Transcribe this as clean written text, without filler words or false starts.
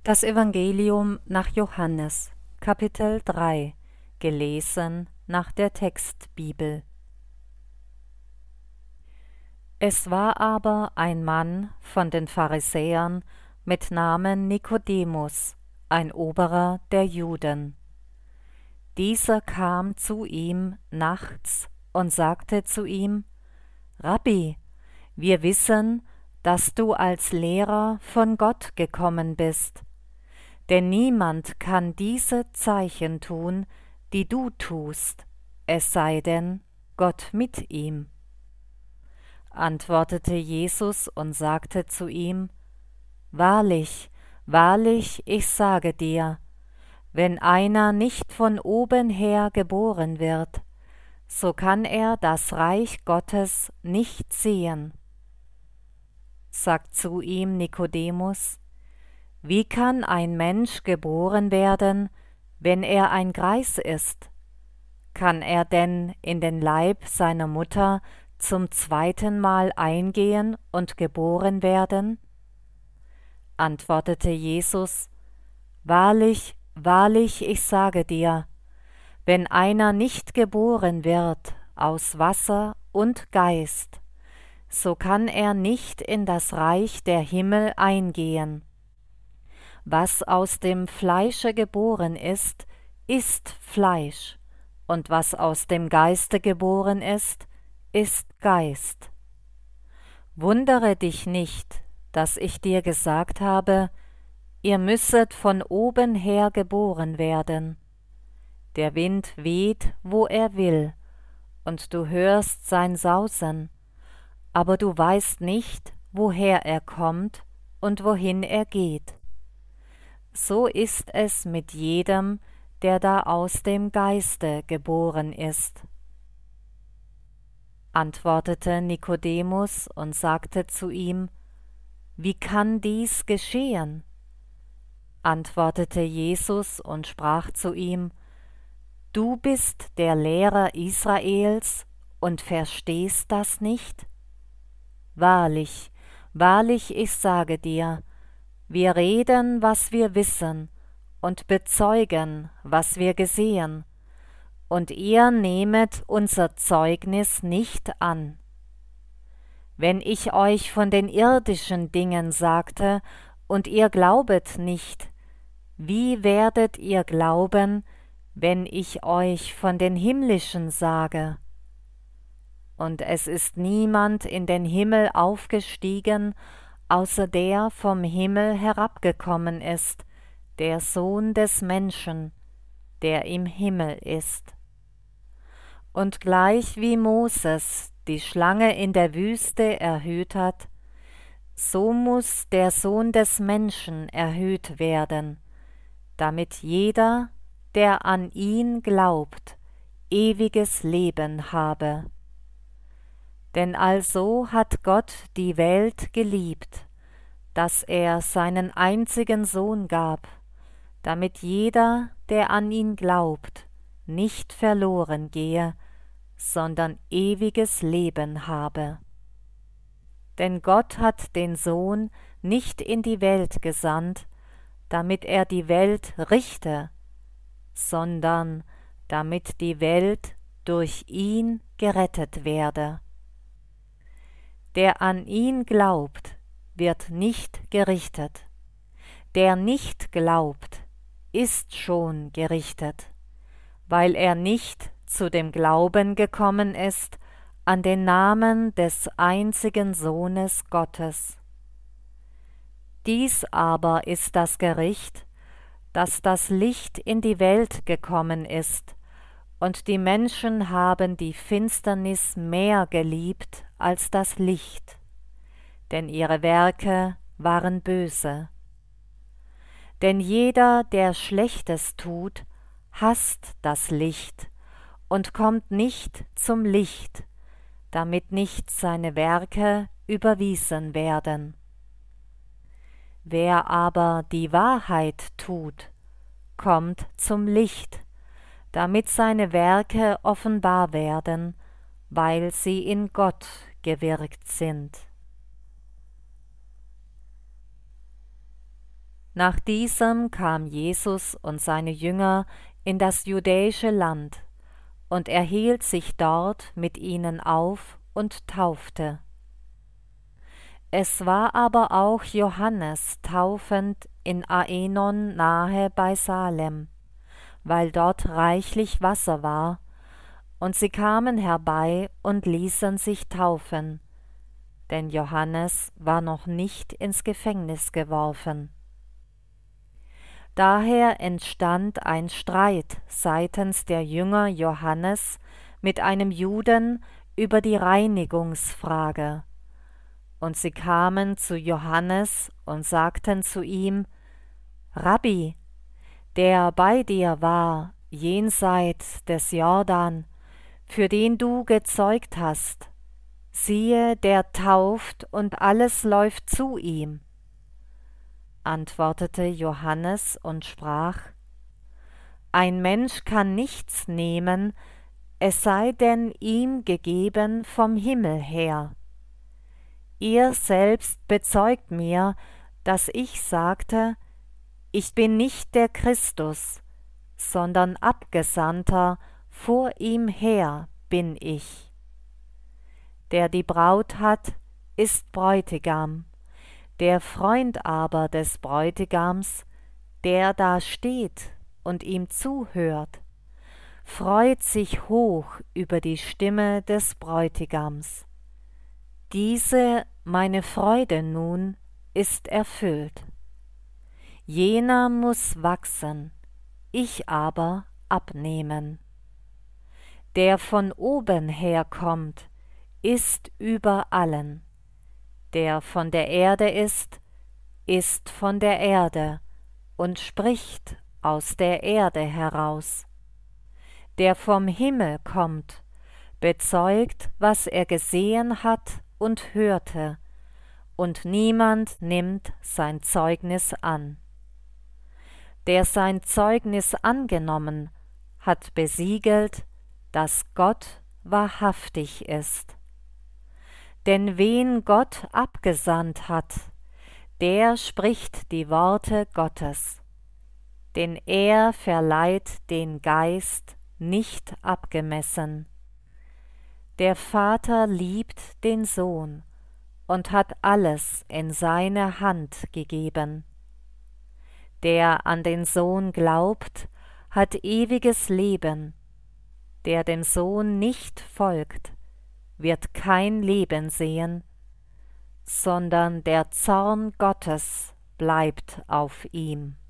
Das Evangelium nach Johannes, Kapitel 3, gelesen nach der Textbibel. Es war aber ein Mann von den Pharisäern mit Namen Nikodemus, ein Oberer der Juden. Dieser kam zu ihm nachts und sagte zu ihm: Rabbi, wir wissen, dass du als Lehrer von Gott gekommen bist. Denn niemand kann diese Zeichen tun, die du tust, es sei denn, Gott mit ihm. Antwortete Jesus und sagte zu ihm: Wahrlich, wahrlich, ich sage dir, wenn einer nicht von oben her geboren wird, so kann er das Reich Gottes nicht sehen. Sagt zu ihm Nikodemus: Wie kann ein Mensch geboren werden, wenn er ein Greis ist? Kann er denn in den Leib seiner Mutter zum zweiten Mal eingehen und geboren werden? Antwortete Jesus: Wahrlich, wahrlich, ich sage dir, wenn einer nicht geboren wird aus Wasser und Geist, so kann er nicht in das Reich der Himmel eingehen. Was aus dem Fleische geboren ist, ist Fleisch, und was aus dem Geiste geboren ist Geist. Wundere dich nicht, dass ich dir gesagt habe, ihr müsset von oben her geboren werden. Der Wind weht, wo er will, und du hörst sein Sausen, aber du weißt nicht, woher er kommt und wohin er geht. So ist es mit jedem, der da aus dem Geiste geboren ist. Antwortete Nikodemus und sagte zu ihm: Wie kann dies geschehen? Antwortete Jesus und sprach zu ihm: Du bist der Lehrer Israels und verstehst das nicht? Wahrlich, wahrlich, ich sage dir, wir reden, was wir wissen, und bezeugen, was wir gesehen, und ihr nehmet unser Zeugnis nicht an. Wenn ich euch von den irdischen Dingen sagte, und ihr glaubet nicht, wie werdet ihr glauben, wenn ich euch von den himmlischen sage? Und es ist niemand in den Himmel aufgestiegen, außer der vom Himmel herabgekommen ist, der Sohn des Menschen, der im Himmel ist. Und gleich wie Moses die Schlange in der Wüste erhöht hat, so muß der Sohn des Menschen erhöht werden, damit jeder, der an ihn glaubt, ewiges Leben habe. Denn also hat Gott die Welt geliebt, dass er seinen einzigen Sohn gab, damit jeder, der an ihn glaubt, nicht verloren gehe, sondern ewiges Leben habe. Denn Gott hat den Sohn nicht in die Welt gesandt, damit er die Welt richte, sondern damit die Welt durch ihn gerettet werde. Der an ihn glaubt, wird nicht gerichtet. Der nicht glaubt, ist schon gerichtet, weil er nicht zu dem Glauben gekommen ist an den Namen des einzigen Sohnes Gottes. Dies aber ist das Gericht, dass das Licht in die Welt gekommen ist, und die Menschen haben die Finsternis mehr geliebt als das Licht, denn ihre Werke waren böse. Denn jeder, der Schlechtes tut, hasst das Licht und kommt nicht zum Licht, damit nicht seine Werke überwiesen werden. Wer aber die Wahrheit tut, kommt zum Licht, damit seine Werke offenbar werden, weil sie in Gott gewirkt sind. Nach diesem kam Jesus und seine Jünger in das judäische Land, und er hielt sich dort mit ihnen auf und taufte. Es war aber auch Johannes taufend in Aenon nahe bei Salem, weil dort reichlich Wasser war, und sie kamen herbei und ließen sich taufen, denn Johannes war noch nicht ins Gefängnis geworfen. Daher entstand ein Streit seitens der Jünger Johannes mit einem Juden über die Reinigungsfrage. Und sie kamen zu Johannes und sagten zu ihm: Rabbi, der bei dir war, jenseits des Jordan, für den du gezeugt hast, siehe, der tauft und alles läuft zu ihm. Antwortete Johannes und sprach: Ein Mensch kann nichts nehmen, es sei denn ihm gegeben vom Himmel her. Ihr selbst bezeugt mir, dass ich sagte, ich bin nicht der Christus, sondern Abgesandter vor ihm her bin ich. Der die Braut hat, ist Bräutigam. Der Freund aber des Bräutigams, der da steht und ihm zuhört, freut sich hoch über die Stimme des Bräutigams. Diese meine Freude nun ist erfüllt. Jener muß wachsen, ich aber abnehmen. Der von oben herkommt, ist über allen. Der von der Erde ist von der Erde und spricht aus der Erde heraus. Der vom Himmel kommt, bezeugt, was er gesehen hat und hörte, und niemand nimmt sein Zeugnis an. Der sein Zeugnis angenommen, hat besiegelt, dass Gott wahrhaftig ist. Denn wen Gott abgesandt hat, der spricht die Worte Gottes, denn er verleiht den Geist nicht abgemessen. Der Vater liebt den Sohn und hat alles in seine Hand gegeben. Der an den Sohn glaubt, hat ewiges Leben. Der dem Sohn nicht folgt, wird kein Leben sehen, sondern der Zorn Gottes bleibt auf ihm.